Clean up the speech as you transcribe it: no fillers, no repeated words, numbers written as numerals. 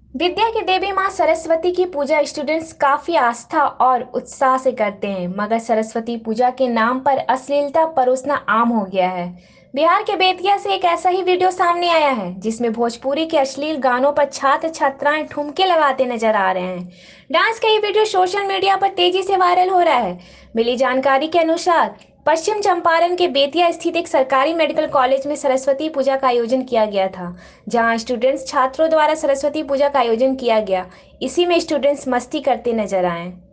विद्या की देवी माँ सरस्वती की पूजा स्टूडेंट्स काफी आस्था और उत्साह से करते हैं, मगर सरस्वती पूजा के नाम पर अश्लीलता परोसना आम हो गया है। बिहार के बेतिया से एक ऐसा ही वीडियो सामने आया है जिसमें भोजपुरी के अश्लील गानों पर छात्र छात्राएं ठुमके लगाते नजर आ रहे हैं। डांस का ये वीडियो सोशल मीडिया पर तेजी से वायरल हो रहा है। मिली जानकारी के अनुसार पश्चिम चंपारण के बेतिया स्थित एक सरकारी मेडिकल कॉलेज में सरस्वती पूजा का आयोजन किया गया था, जहां स्टूडेंट्स छात्रों द्वारा सरस्वती पूजा का आयोजन किया गया। इसी में स्टूडेंट्स मस्ती करते नजर आए।